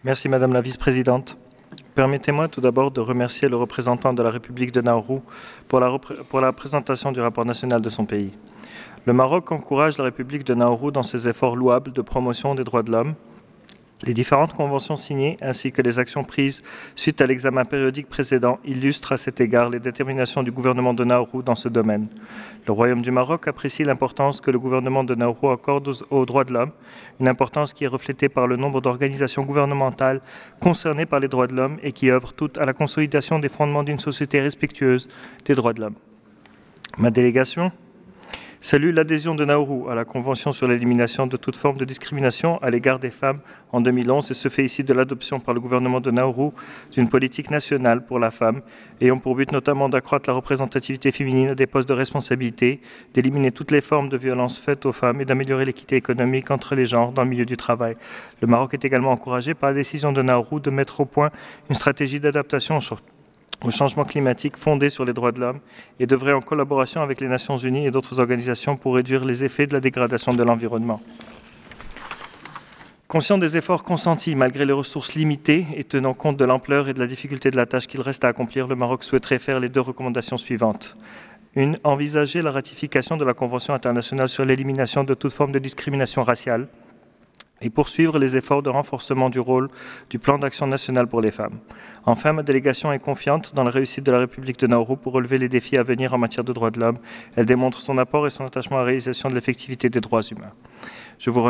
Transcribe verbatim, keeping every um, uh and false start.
Merci Madame la Vice-présidente. Permettez-moi tout d'abord de remercier le représentant de la République de Nauru pour la, pour la présentation du rapport national de son pays. Le Maroc encourage la République de Nauru dans ses efforts louables de promotion des droits de l'homme. Les différentes conventions signées ainsi que les actions prises suite à l'examen périodique précédent illustrent à cet égard les déterminations du gouvernement de Nauru dans ce domaine. Le Royaume du Maroc apprécie l'importance que le gouvernement de Nauru accorde aux, aux droits de l'homme, une importance qui est reflétée par le nombre d'organisations gouvernementales concernées par les droits de l'homme et qui œuvrent toutes à la consolidation des fondements d'une société respectueuse des droits de l'homme. Ma délégation salue l'adhésion de Nauru à la Convention sur l'élimination de toute forme de discrimination à l'égard des femmes en deux mille onze et se félicite de l'adoption par le gouvernement de Nauru d'une politique nationale pour la femme ayant pour but notamment d'accroître la représentativité féminine à des postes de responsabilité, d'éliminer toutes les formes de violence faites aux femmes et d'améliorer l'équité économique entre les genres dans le milieu du travail. Le Maroc est également encouragé par la décision de Nauru de mettre au point une stratégie d'adaptation au changement climatique fondé sur les droits de l'homme et devrait, en collaboration avec les Nations Unies et d'autres organisations, pour réduire les effets de la dégradation de l'environnement. Conscient des efforts consentis malgré les ressources limitées et tenant compte de l'ampleur et de la difficulté de la tâche qu'il reste à accomplir, le Maroc souhaiterait faire les deux recommandations suivantes. Une, envisager la ratification de la Convention internationale sur l'élimination de toute forme de discrimination raciale et poursuivre les efforts de renforcement du rôle du plan d'action national pour les femmes. Enfin, ma délégation est confiante dans la réussite de la République de Nauru pour relever les défis à venir en matière de droits de l'homme. Elle démontre son apport et son attachement à la réalisation de l'effectivité des droits humains. Je vous remercie.